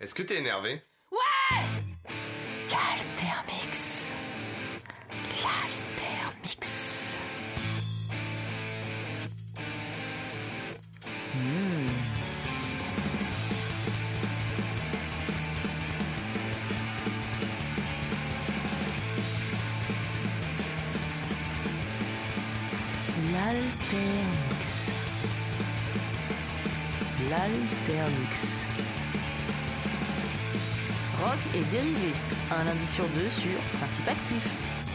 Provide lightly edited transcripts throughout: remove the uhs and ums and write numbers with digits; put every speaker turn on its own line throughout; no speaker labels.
Est-ce que t'es énervé?
L'Altermix. L'Altermix. L'Altermix. L'Altermix. Rock et dérivé, un lundi sur deux sur Principe Actif.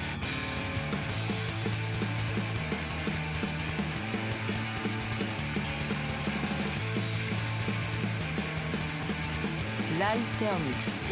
L'Altermix.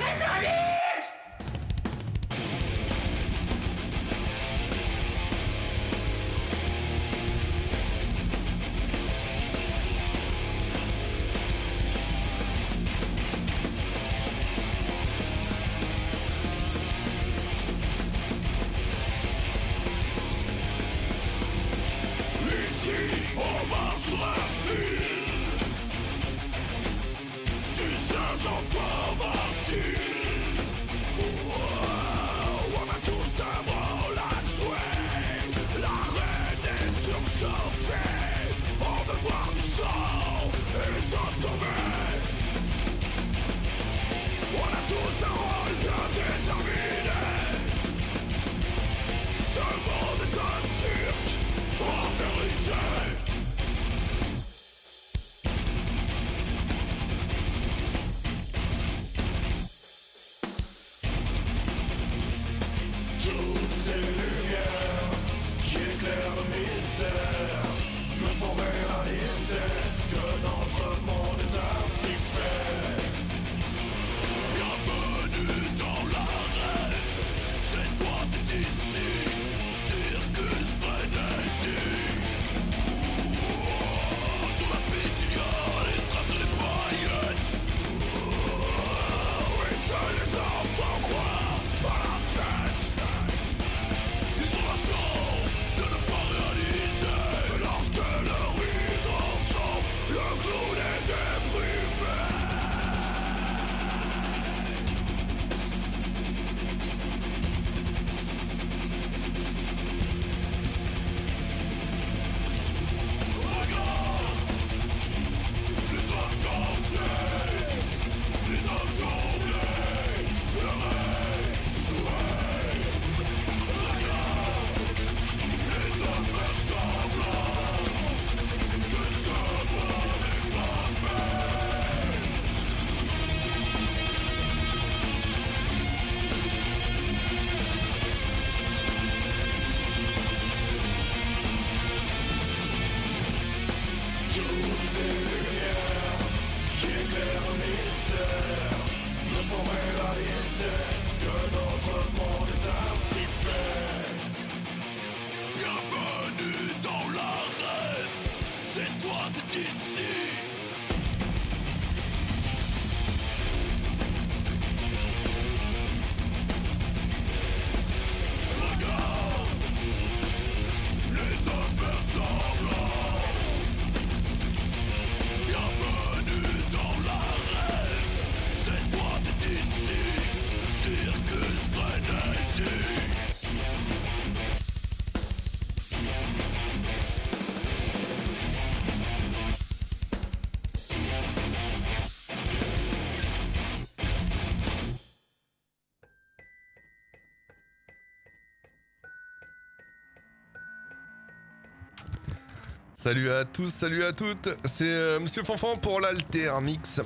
Salut à tous, salut à toutes, c'est Monsieur Fanfan pour l'Altermix.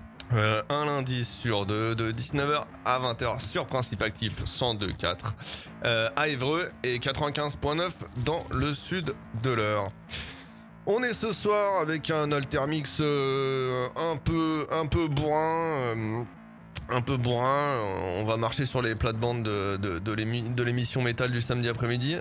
Un lundi sur deux, de 19h à 20h sur Principe Actif 102.4 à Évreux et 95.9 dans le sud de l'Eure. On est ce soir avec un Altermix un peu bourrin. On va marcher sur les plates-bandes de l'émission métal du samedi après-midi.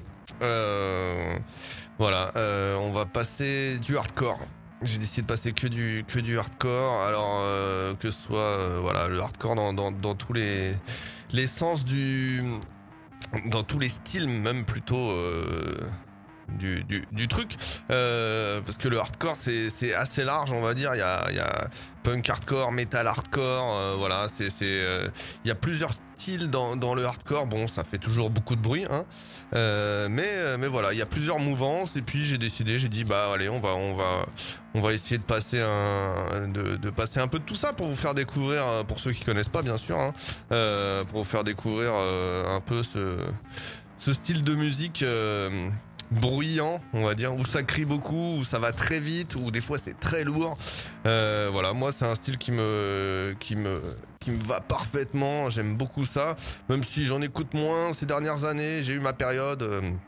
On va passer du hardcore. J'ai décidé de passer que du hardcore. Alors que ce soit le hardcore dans tous les sens dans tous les styles, même plutôt du truc, parce que le hardcore c'est assez large, on va dire. Il y a punk hardcore, metal hardcore, voilà, il y a plusieurs styles dans le hardcore. Bon, ça fait toujours beaucoup de bruit, hein, mais voilà, il y a plusieurs mouvances. Et puis j'ai dit bah allez, on va essayer de passer de passer un peu de tout ça pour vous faire découvrir, pour ceux qui connaissent pas bien sûr, hein, pour vous faire découvrir un peu ce style de musique bruyant, on va dire, où ça crie beaucoup, où ça va très vite, où des fois c'est très lourd. Voilà, moi c'est un style qui me va parfaitement. J'aime beaucoup ça, même si j'en écoute moins ces dernières années. J'ai eu ma période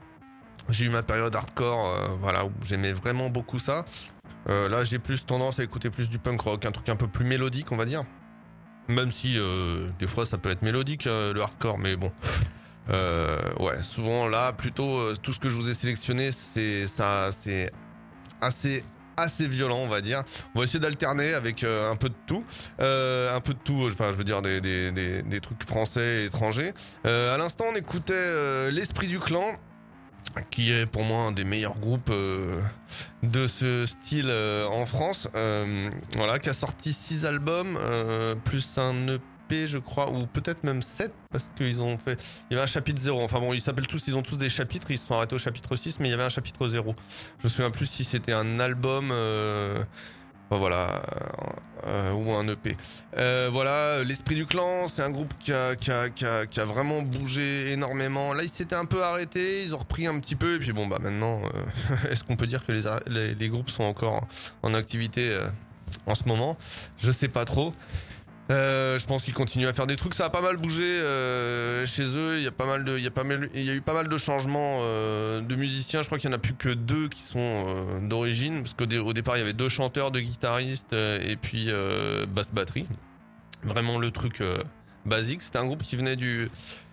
hardcore, voilà, où j'aimais vraiment beaucoup ça. Là j'ai plus tendance à écouter plus du punk rock, un truc un peu plus mélodique, on va dire. Même si des fois ça peut être mélodique, le hardcore, mais bon. Ouais, souvent là, plutôt tout ce que je vous ai sélectionné, c'est assez violent, on va dire. On va essayer d'alterner avec un peu de tout, enfin je veux dire des trucs français et étrangers. À l'instant, on écoutait l'Esprit du Clan, qui est pour moi un des meilleurs groupes de ce style en France, voilà, qui a sorti 6 albums plus un EP, je crois, ou peut-être même 7, parce qu'ils ont fait, il y avait un chapitre 0, enfin bon, ils ont tous des chapitres, ils se sont arrêtés au chapitre 6, mais il y avait un chapitre 0. Je me souviens plus si c'était un album, enfin voilà, ou un EP. Voilà, l'Esprit du Clan, c'est un groupe qui a vraiment bougé énormément. Là, ils s'étaient un peu arrêtés, ils ont repris un petit peu, et puis bon, bah maintenant, est-ce qu'on peut dire que les groupes sont encore en activité en ce moment? Je sais pas trop. Je pense qu'ils continuent à faire des trucs. Ça a pas mal bougé chez eux. Il y a eu pas mal de changements de musiciens. Je crois qu'il y en a plus que 2 qui sont d'origine, parce qu'au départ il y avait 2 chanteurs, 2 guitaristes et puis basse batterie. Vraiment le truc basique. C'était un groupe qui venait du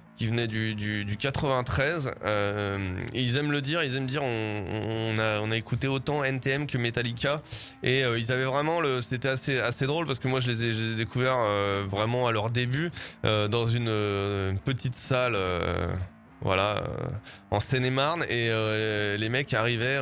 93, et ils aiment dire on a écouté autant NTM que Metallica, et ils avaient vraiment c'était assez drôle, parce que moi je les ai découverts vraiment à leur début dans une petite salle, voilà, en Seine-et-Marne, et les mecs arrivaient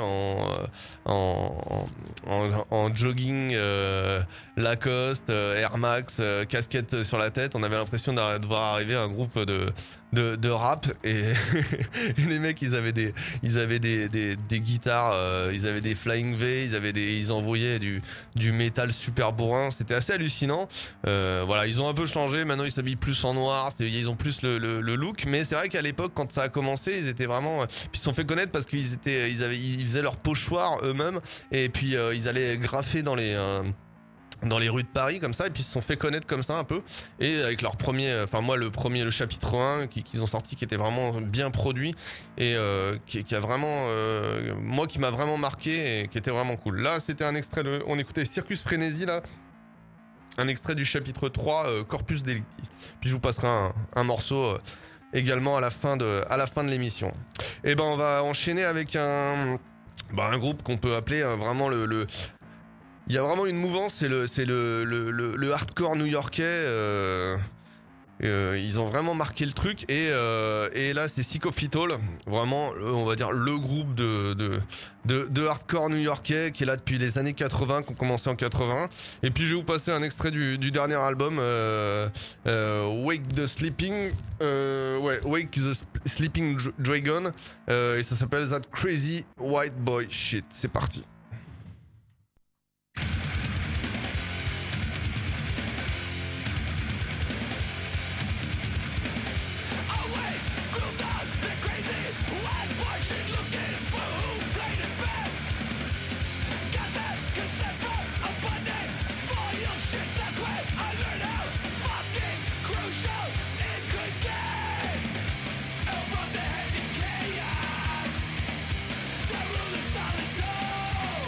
en jogging, Lacoste, Air Max, casquette sur la tête. On avait l'impression de voir arriver un groupe de rap, et et les mecs ils avaient des guitares, ils avaient des Flying V, ils envoyaient du métal super bourrin. C'était assez hallucinant. Voilà, ils ont un peu changé, maintenant ils s'habillent plus en noir, ils ont plus le look, mais c'est vrai qu'à l'époque, quand ça a commencé, ils étaient vraiment, puis ils se sont fait connaître parce qu'ils faisaient leur pochoir eux-mêmes, et puis ils allaient graffer dans les rues de Paris comme ça, et puis ils se sont fait connaître comme ça un peu, et avec leur premier, enfin moi le chapitre 1 qu'ils ont sorti, qui était vraiment bien produit, et qui a vraiment moi qui m'a vraiment marqué, et qui était vraiment cool. Là c'était un extrait on écoutait Circus Frénésie, là, un extrait du chapitre 3, Corpus Delicti, puis je vous passerai un morceau également à la fin de l'émission. Et ben on va enchaîner avec un groupe qu'on peut appeler vraiment il y a vraiment une mouvance, c'est le hardcore new-yorkais. Ils ont vraiment marqué le truc, et là c'est Sick of It All, vraiment on va dire le groupe de hardcore new-yorkais qui est là depuis les années 80, qui ont commencé en 80. Et puis je vais vous passer un extrait du dernier album, Wake the Sleeping Dragon, et ça s'appelle That Crazy White Boy Shit. C'est parti.
Solitude.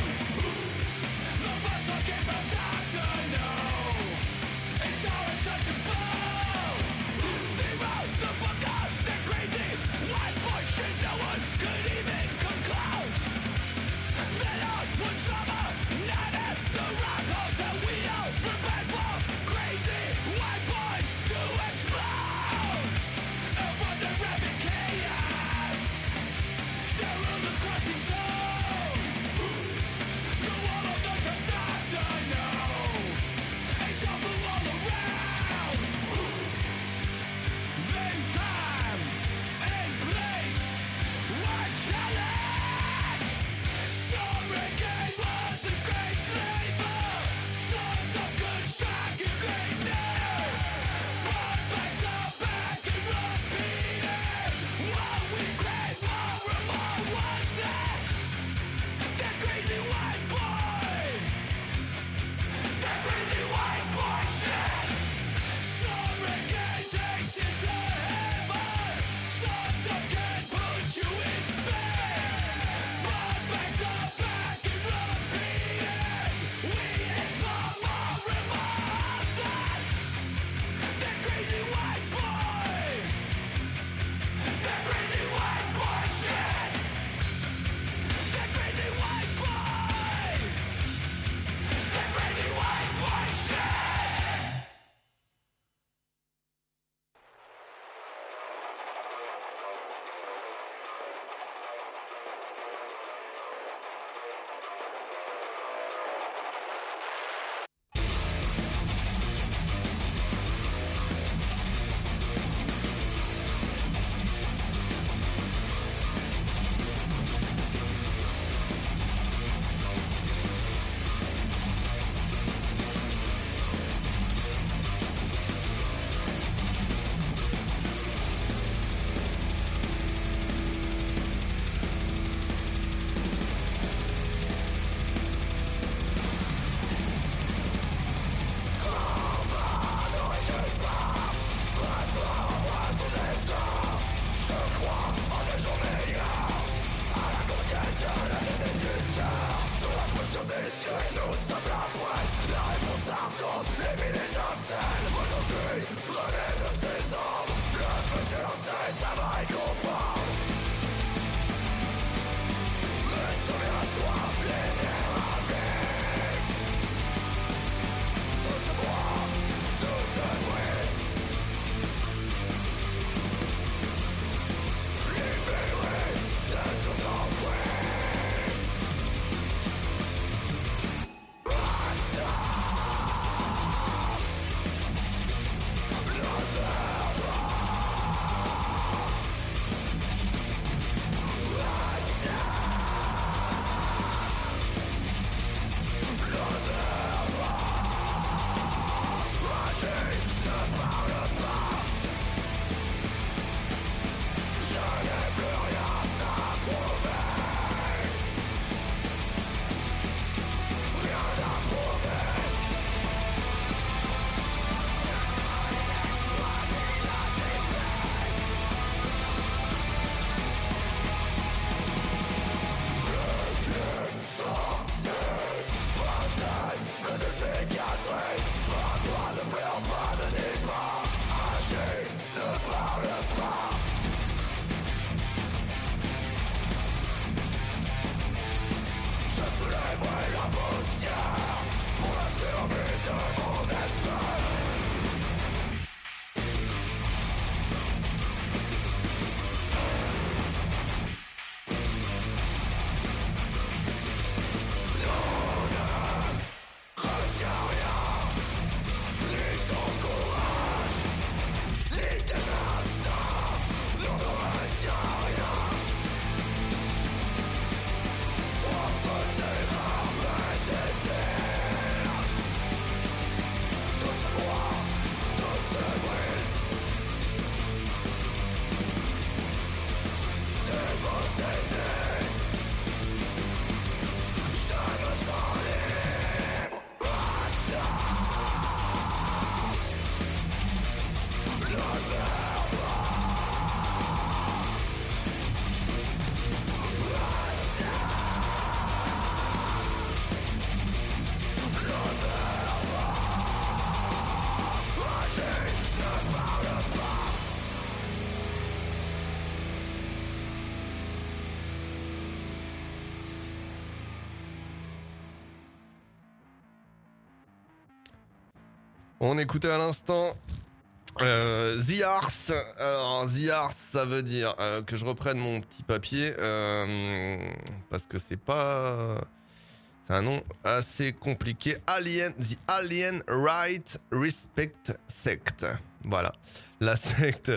On écoutait à l'instant The Arse. Alors The Arse, ça veut dire que je reprenne mon petit papier parce que c'est un nom assez compliqué. The Alien Right Respect Sect. Voilà, la secte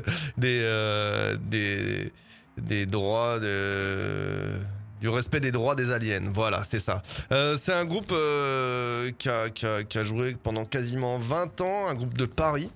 des droits du respect des droits des aliens. Voilà, c'est ça. C'est un groupe qui a joué pendant quasiment 20 ans, un groupe de Paris.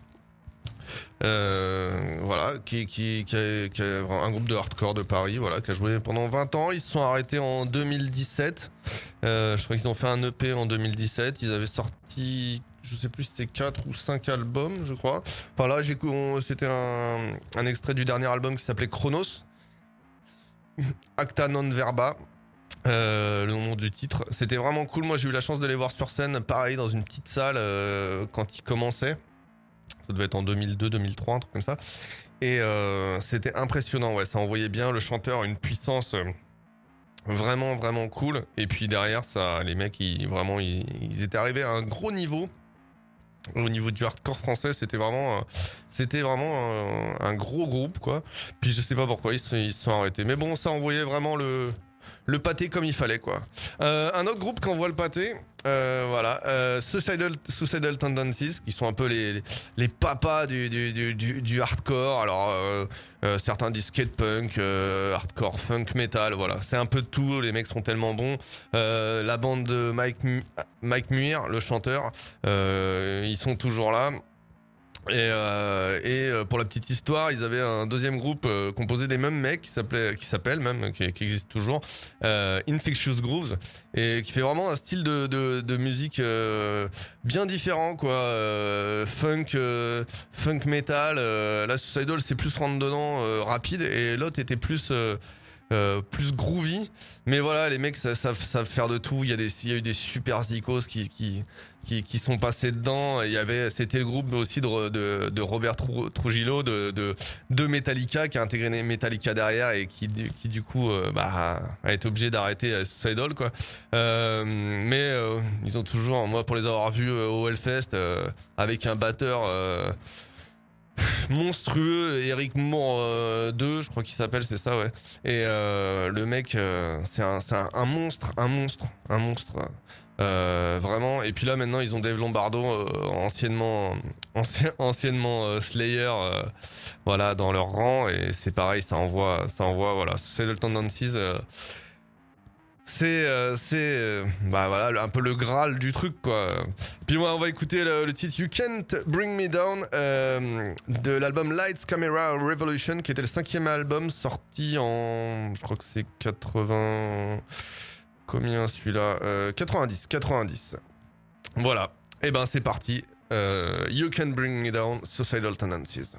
Voilà, qui a un groupe de hardcore de Paris, voilà, qui a joué pendant 20 ans. Ils se sont arrêtés en 2017. Je crois qu'ils ont fait un EP en 2017. Ils avaient sorti, je sais plus si c'était 4 ou 5 albums, je crois. Enfin là, c'était un extrait du dernier album qui s'appelait Chronos. Acta non verba. Le nom du titre. C'était vraiment cool. Moi, j'ai eu la chance de les voir sur scène, pareil, dans une petite salle quand ils commençaient. Ça devait être en 2002-2003, un truc comme ça. Et c'était impressionnant, ouais. Ça envoyait bien. Le chanteur a une puissance vraiment, vraiment cool. Et puis derrière, ça, les mecs, ils étaient arrivés à un gros niveau. Au niveau du hardcore français, c'était vraiment un gros groupe, quoi. Puis je sais pas pourquoi ils se sont arrêtés. Mais bon, ça envoyait vraiment le pâté comme il fallait, quoi. Un autre groupe qui envoie le pâté, voilà, Suicidal Tendencies, qui sont un peu les papas du hardcore. Alors certains disent skate punk, hardcore funk metal, voilà, c'est un peu de tout. Les mecs sont tellement bons. La bande de Mike Muir, le chanteur, ils sont toujours là. Et pour la petite histoire, ils avaient un deuxième groupe composé des mêmes mecs qui existe toujours, Infectious Grooves, et qui fait vraiment un style de musique bien différent, quoi, funk metal. Là, Suicidal, c'est plus rentre dedans, rapide, et l'autre était plus groovy. Mais voilà, les mecs savent faire de tout. Il y a eu des super zikos qui sont passés dedans. C'était le groupe aussi de Robert Trujillo de Metallica, qui a intégré Metallica derrière et qui du coup a été obligé d'arrêter Suicidal, quoi. Mais ils ont toujours, moi pour les avoir vus au Hellfest avec un batteur monstrueux, Eric Moore 2, je crois qu'il s'appelle, c'est ça, ouais. Et le mec, c'est un monstre. Vraiment. Et puis là maintenant ils ont Dave Lombardo, anciennement Slayer, voilà, dans leur rang, et c'est pareil, ça envoie, voilà. Suicidal Tendencies, bah voilà, un peu le Graal du truc, quoi. Puis on va écouter le titre You Can't Bring Me Down de l'album Lights Camera Revolution, qui était le 5e album sorti en, je crois que c'est 80, combien celui-là, 90. Voilà, et ben c'est parti. You Can Bring Me Down, Suicidal Tendencies.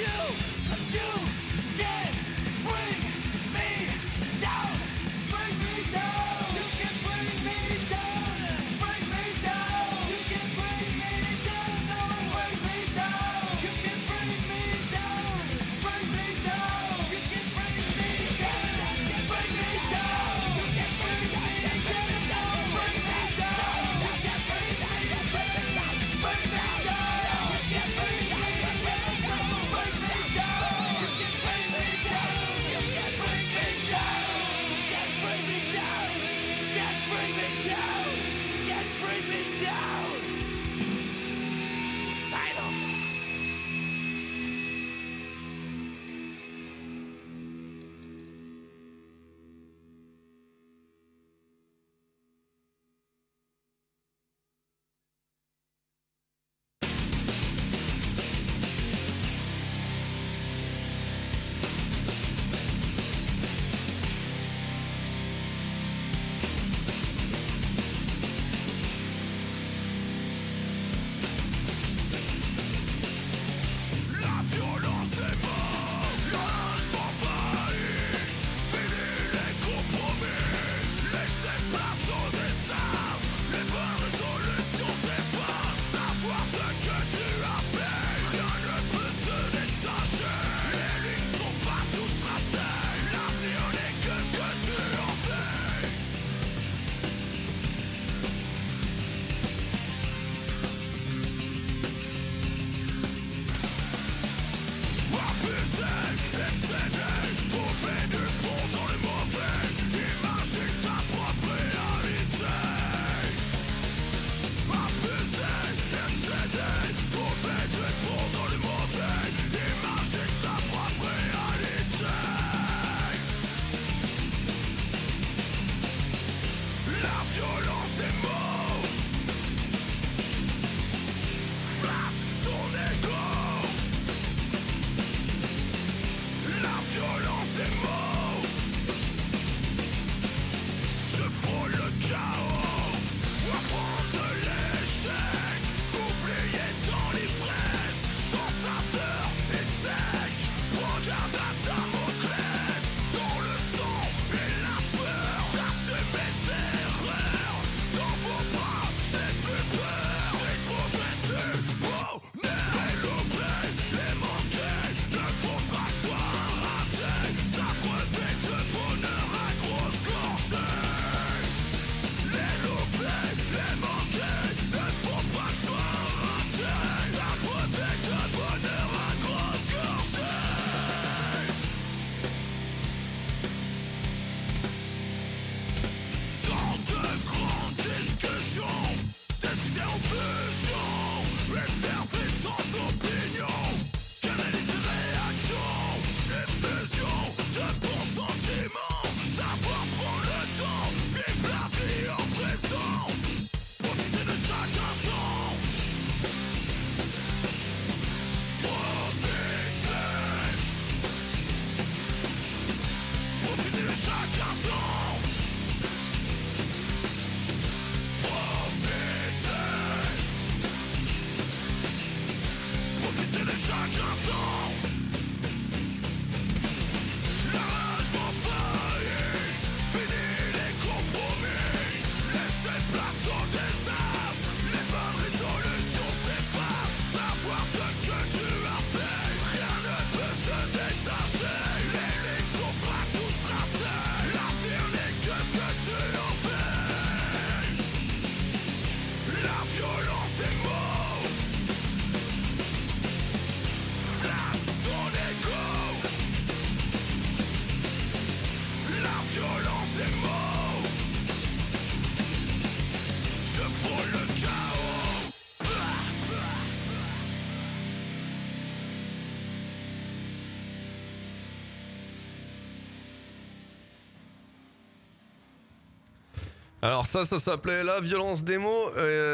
Alors ça s'appelait La Violence des mots.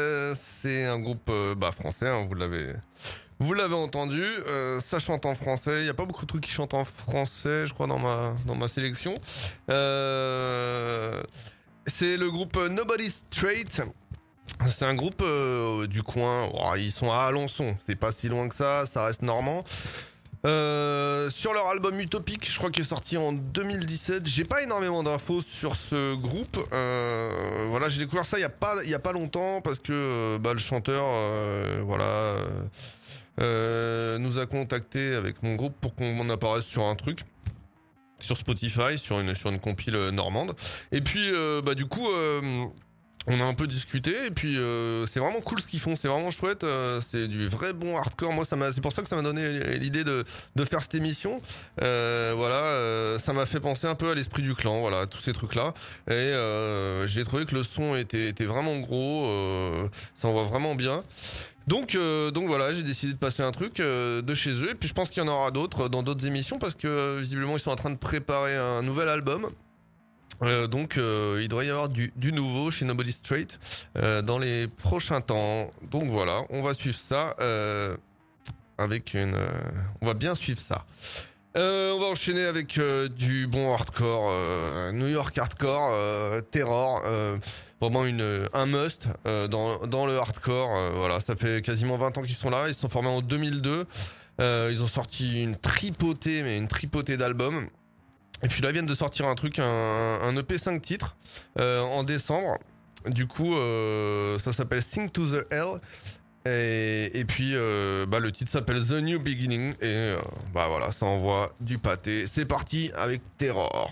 C'est un groupe français, hein, vous l'avez entendu. Ça chante en français. Il y a pas beaucoup de trucs qui chantent en français, je crois, dans ma sélection. C'est le groupe Nobody Straight. C'est un groupe du coin. Oh, ils sont à Alençon. C'est pas si loin que ça reste normand. Sur leur album Utopique, je crois qu'il est sorti en 2017. J'ai pas énormément d'infos sur ce groupe. Voilà, j'ai découvert ça il y a pas longtemps parce que le chanteur, nous a contacté avec mon groupe pour qu'on apparaisse sur un truc. Sur Spotify, sur une compile normande. Et puis, du coup, on a un peu discuté. Et puis, c'est vraiment cool ce qu'ils font. C'est vraiment chouette. C'est du vrai bon hardcore. Moi, c'est pour ça que ça m'a donné l'idée de faire cette émission. Ça m'a fait penser un peu à l'Esprit du Clan. Voilà, tous ces trucs-là. Et j'ai trouvé que le son était vraiment gros. Ça envoie vraiment bien. Donc voilà, j'ai décidé de passer un truc de chez eux. Et puis je pense qu'il y en aura d'autres dans d'autres émissions parce que visiblement ils sont en train de préparer un nouvel album. Il devrait y avoir du nouveau chez Nobody Straight dans les prochains temps. Donc voilà, on va suivre ça on va bien suivre ça. On va enchaîner avec du bon hardcore, New York hardcore, Terror. Vraiment un must dans le hardcore. Voilà, ça fait quasiment 20 ans qu'ils sont là. Ils se sont formés en 2002. Ils ont sorti une tripotée d'albums. Et puis là, ils viennent de sortir un EP 5 titres en décembre. Du coup, ça s'appelle Sing to the Hell. Et puis, le titre s'appelle The New Beginning. Et voilà, ça envoie du pâté. C'est parti avec Terror.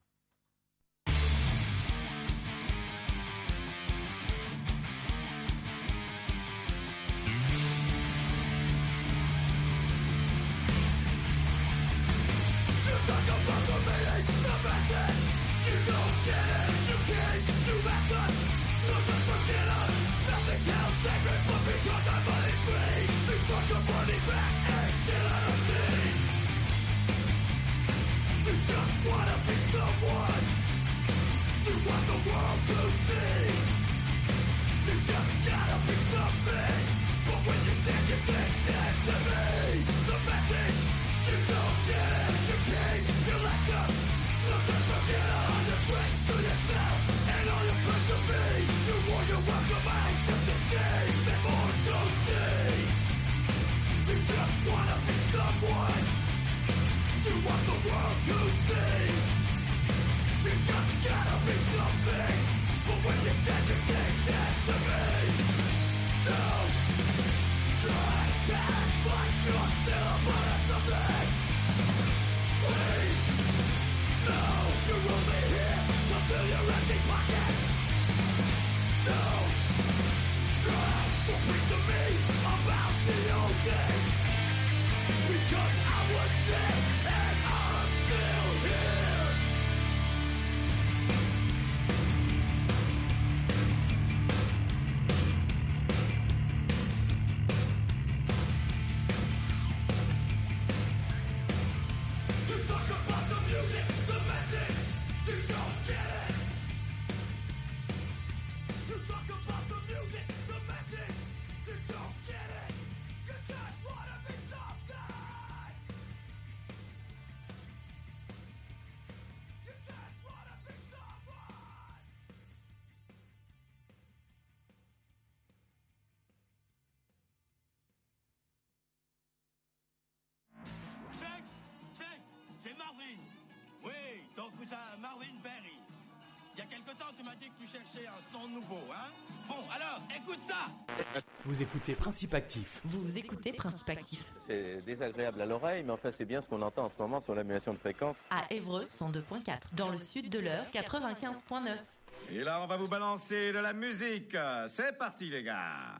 Marvin Berry. Il y a quelque temps, tu m'as dit que tu cherchais un son nouveau, hein? Bon, alors, écoute ça!
Vous écoutez Principe Actif.
Vous écoutez Principe Actif.
C'est désagréable à l'oreille, mais enfin, c'est bien ce qu'on entend en ce moment sur l'annulation de fréquence.
À Évreux, 102.4. Dans le sud de l'Eure, 95.9.
Et là, on va vous balancer de la musique. C'est parti, les gars!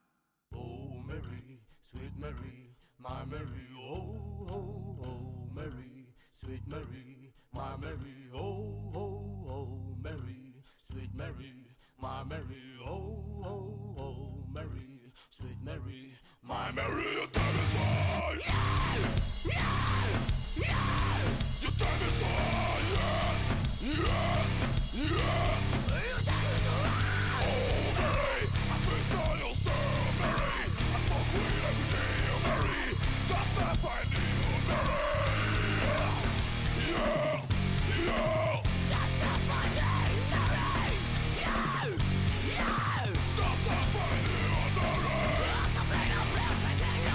Oh, Mary, sweet Mary, my Mary, oh, oh, oh, Mary, sweet Mary, my Mary, oh, oh, oh, Mary, sweet Mary, my Mary, oh, oh, oh, Mary, sweet Mary, my Mary, you tell me so, yeah, yeah, yeah, you tell me so, yeah, yeah, yeah, you tell me so, oh, Mary, I spit on your soul, Mary, I smoke weed every day, oh, Mary, that's the find you, Mary, yeah, yeah, that's the find you, Mary, yeah, yeah, that's the find you, Mary, that's the pain of blessing, yeah.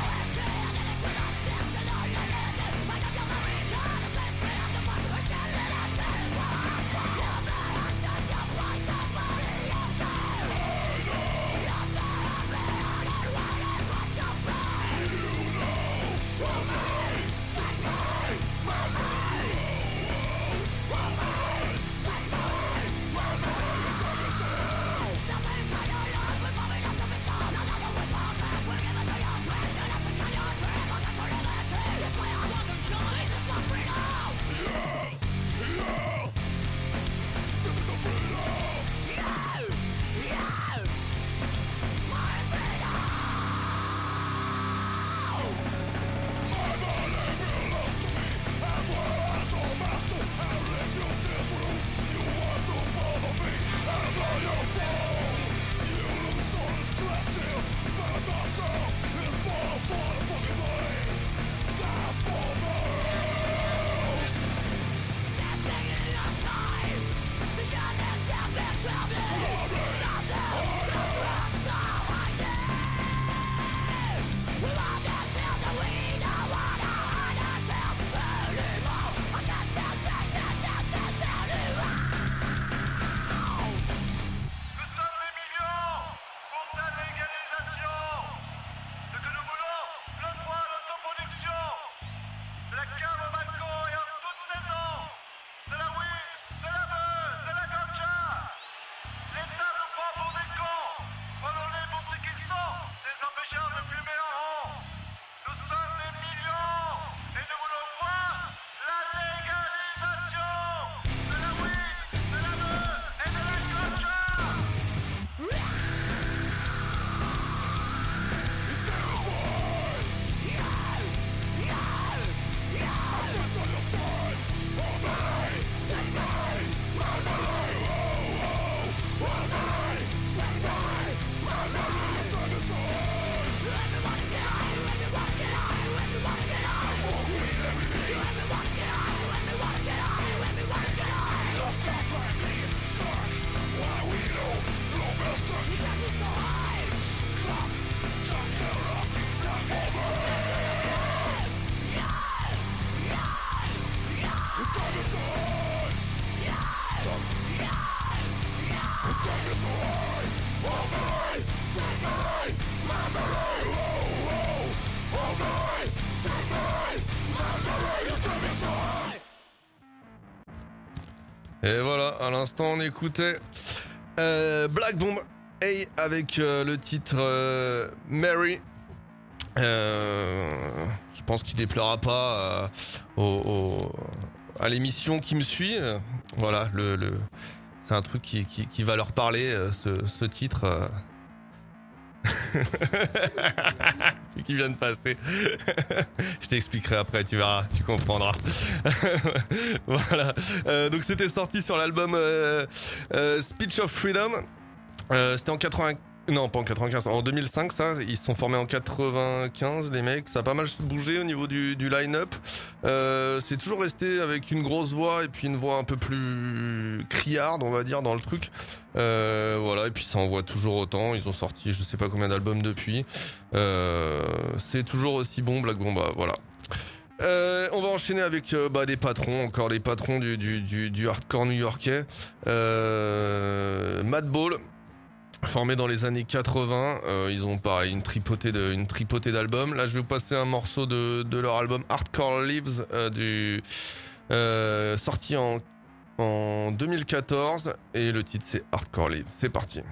Et voilà, à l'instant on écoutait Black Bomb A avec le titre Mary. Je pense qu'il déplaira pas à l'émission qui me suit. Voilà, c'est un truc qui va leur parler, ce titre. Ce qui vient de passer. Je t'expliquerai après, tu verras, tu comprendras. Voilà. Donc c'était sorti sur l'album Speech of Freedom. C'était en 80. Non, pas en 95, en 2005 ça, ils se sont formés en 95 les mecs, ça a pas mal bougé au niveau du line-up. C'est toujours resté avec une grosse voix et puis une voix un peu plus criarde on va dire dans le truc. Voilà, et puis ça envoie toujours autant, ils ont sorti je sais pas combien d'albums depuis. C'est toujours aussi bon Black Bomba, voilà. On va enchaîner avec des patrons, encore les patrons du hardcore new-yorkais. Madball. Formés dans les années 80, ils ont pareil une tripotée d'albums. Là, je vais vous passer un morceau de leur album Hardcore Lives, sorti en 2014, et le titre c'est Hardcore Lives. C'est parti.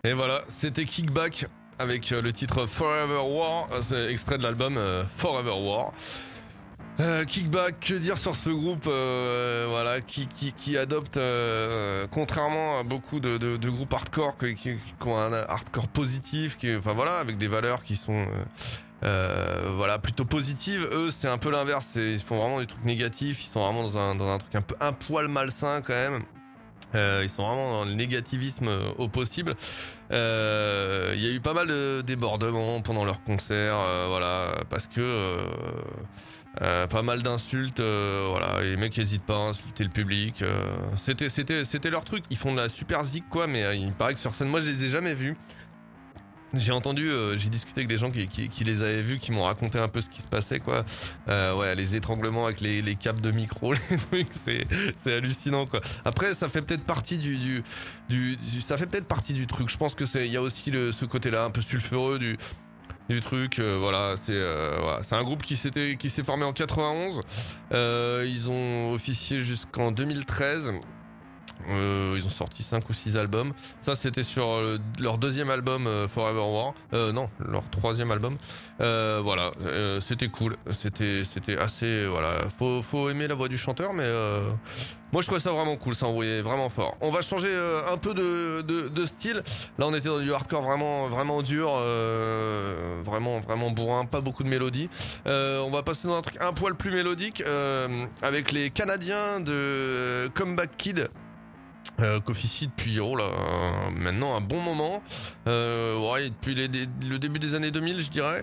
Et voilà, c'était Kickback avec le titre Forever War, c'est extrait de l'album Forever War. Kickback, que dire sur ce groupe voilà, qui adopte, contrairement à beaucoup de groupes hardcore qui ont un hardcore positif, enfin voilà, avec des valeurs qui sont voilà, plutôt positives. Eux, c'est un peu l'inverse, ils font vraiment des trucs négatifs, ils sont vraiment dans un truc un poil malsain quand même. Ils sont vraiment dans le négativisme au possible. Il y a eu pas mal de débordements pendant leurs concerts, voilà, parce que pas mal d'insultes, voilà, et les mecs n'hésitent pas à insulter le public. C'était leur truc. Ils font de la super zik quoi, mais il paraît que sur scène, moi je les ai jamais vus. J'ai entendu, j'ai discuté avec des gens qui les avaient vus, qui m'ont raconté un peu ce qui se passait quoi. Ouais, les étranglements avec les câbles de micro, les trucs, c'est hallucinant quoi. Après, ça fait peut-être partie ça fait peut-être partie du truc. Je pense que il y a aussi ce côté-là un peu sulfureux du truc. Voilà, c'est un groupe qui s'est formé en 91. Ils ont officié jusqu'en 2013. Ils ont sorti 5 ou 6 albums. Ça c'était sur leur deuxième album Forever War. Non, leur troisième album. Voilà, c'était cool. C'était assez, voilà. Faut aimer la voix du chanteur, mais moi je trouvais ça vraiment cool. Ça envoyait vraiment fort. On va changer un peu de style. Là on était dans du hardcore vraiment dur, vraiment bourrin, pas beaucoup de mélodies. On va passer dans un truc un poil plus mélodique avec les Canadiens de Comeback Kid. Qu'officie depuis maintenant un bon moment, ouais, depuis le début des années 2000 je dirais.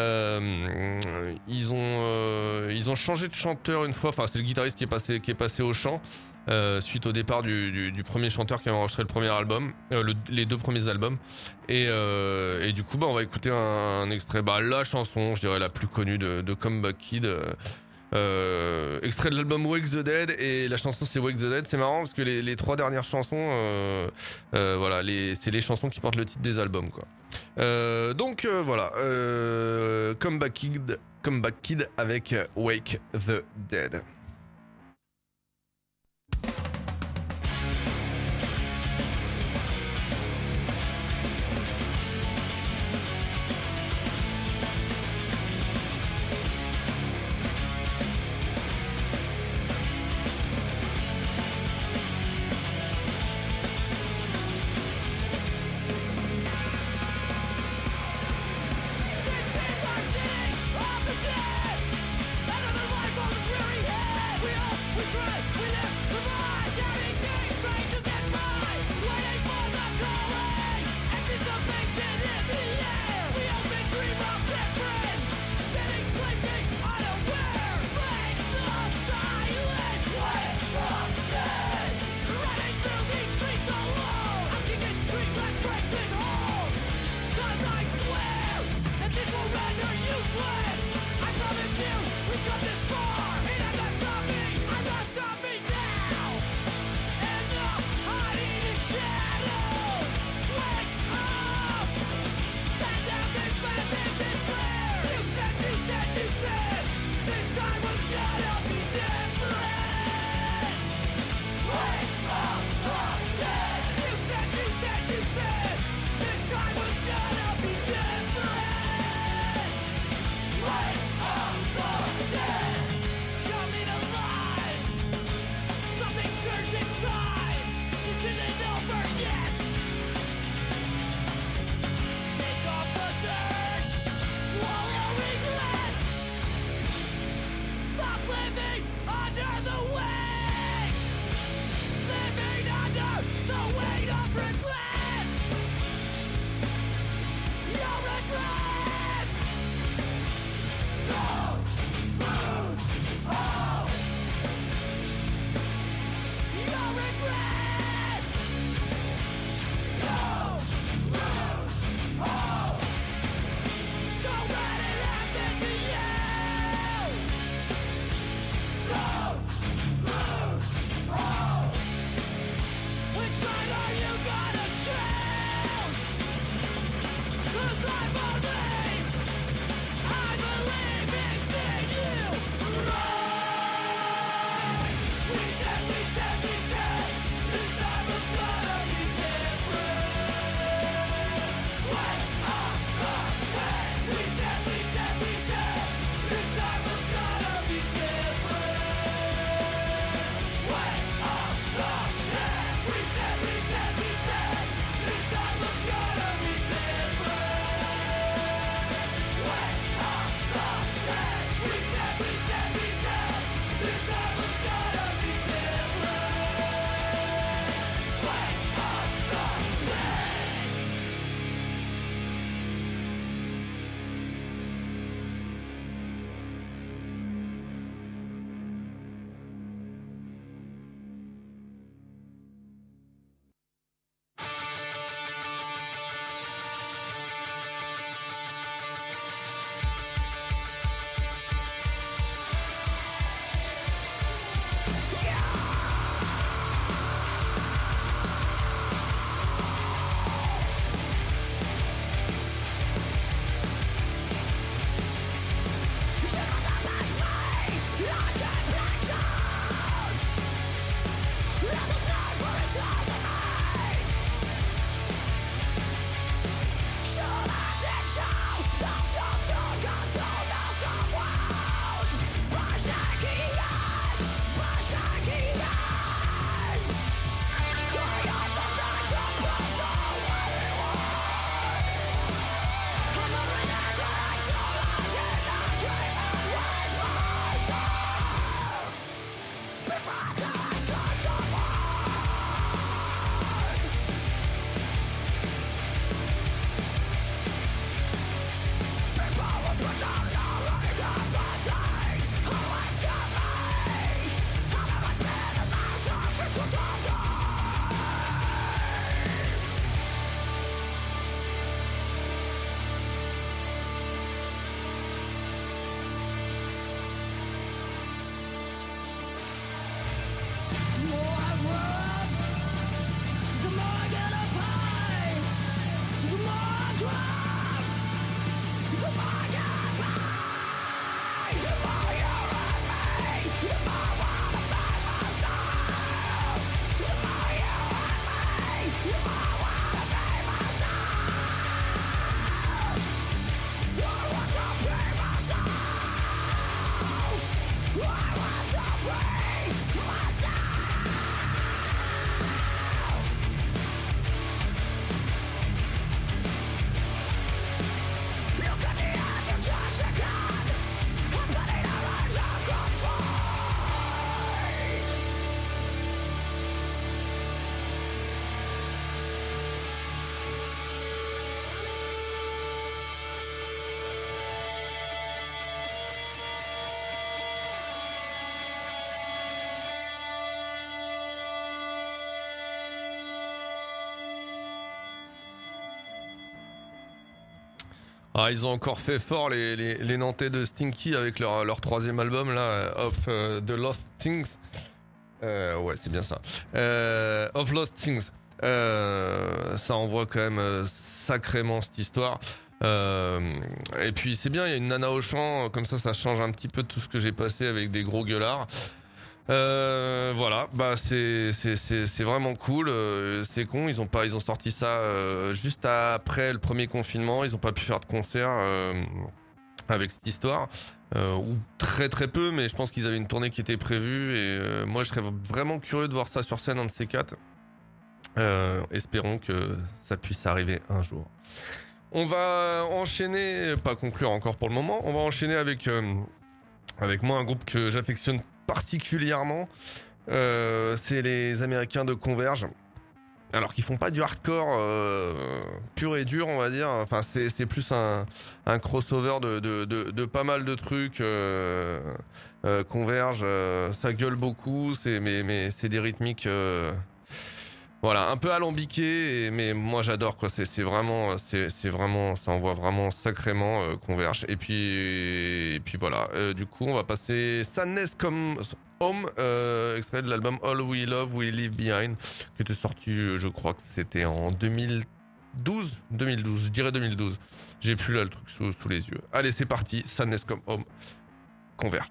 Ils ont changé de chanteur une fois, enfin c'est le guitariste qui est passé au chant suite au départ du premier chanteur qui a enregistré le premier album, les 2 premiers albums, et du coup on va écouter un extrait, la chanson je dirais la plus connue de Comeback Kid. Extrait de l'album Wake the Dead, et la chanson c'est Wake the Dead. C'est marrant parce que les 3 dernières chansons voilà, c'est les chansons qui portent le titre des albums quoi. Donc voilà, Comeback Kid avec Wake the Dead.
This is our city of the dead. Another life on this weary head.
Ah, ils ont encore fait fort les Nantais de Stinky avec leur troisième album là, Of the Lost Things. Ouais, c'est bien ça. Of Lost Things. Ça envoie quand même sacrément cette histoire. Et puis c'est bien, il y a une nana au chant, comme ça change un petit peu de tout ce que j'ai passé avec des gros gueulards. Voilà, bah c'est vraiment cool. C'est con, ils ont sorti ça juste après le premier confinement. Ils ont pas pu faire de concert avec cette histoire, ou très très peu, mais je pense qu'ils avaient une tournée qui était prévue. Et moi, je serais vraiment curieux de voir ça sur scène, un de ces quatre. Espérons que ça puisse arriver un jour. On va enchaîner, pas conclure encore pour le moment. On va enchaîner avec moi un groupe que j'affectionne particulièrement, c'est les Américains de Converge. Alors qu'ils font pas du hardcore pur et dur, on va dire. Enfin, c'est plus un crossover de pas mal de trucs. Converge, ça gueule beaucoup, mais c'est des rythmiques. Voilà, un peu alambiqué, mais moi j'adore quoi. C'est vraiment, ça envoie vraiment sacrément Converge. Et puis voilà. Du coup, on va passer Sadness Come Home, extrait de l'album All We Love We Leave Behind, qui était sorti, je crois que c'était en 2012, je dirais 2012. J'ai plus là le truc sous les yeux. Allez, c'est parti. Sadness Come Home, Converge.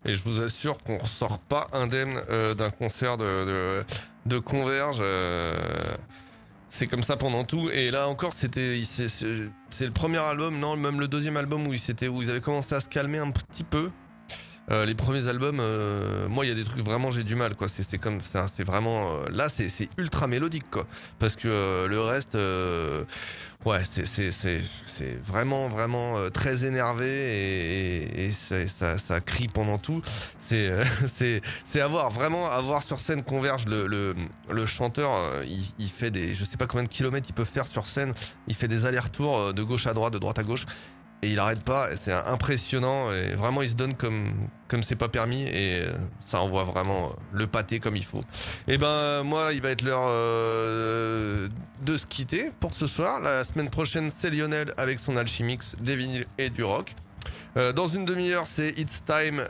et je vous assure qu'on ressort pas indemne d'un concert de Converge. C'est comme ça pendant tout, et là encore c'est le premier album, non même le deuxième album où ils avaient commencé à se calmer un petit peu. Les premiers albums, moi il y a des trucs vraiment j'ai du mal quoi. C'est vraiment là c'est ultra mélodique quoi. Parce que le reste, ouais c'est vraiment très énervé et ça crie pendant tout. C'est à voir sur scène. Converge le chanteur, il fait je sais pas combien de kilomètres il peut faire sur scène. Il fait des allers-retours de gauche à droite, de droite à gauche. Et il arrête pas, c'est impressionnant et vraiment il se donne comme c'est pas permis et ça envoie vraiment le pâté comme il faut. Et ben moi il va être l'heure de se quitter pour ce soir. La semaine prochaine c'est Lionel avec son Alchimix, des vinyles et du rock. Dans une demi-heure c'est It's Time,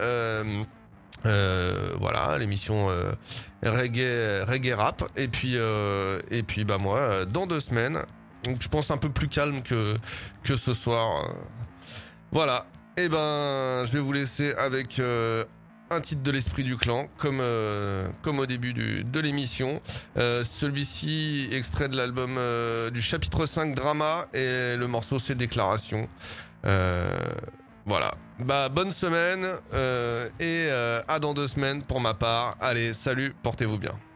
voilà l'émission reggae rap et puis bah moi dans 2 semaines. Donc je pense un peu plus calme que ce soir. Voilà. Et ben je vais vous laisser avec un titre de l'Esprit du Clan comme au début de l'émission. Celui-ci extrait de l'album du chapitre 5 Drama et le morceau c'est Déclaration. Voilà. Bah bonne semaine et à dans 2 semaines pour ma part. Allez, salut, portez-vous bien.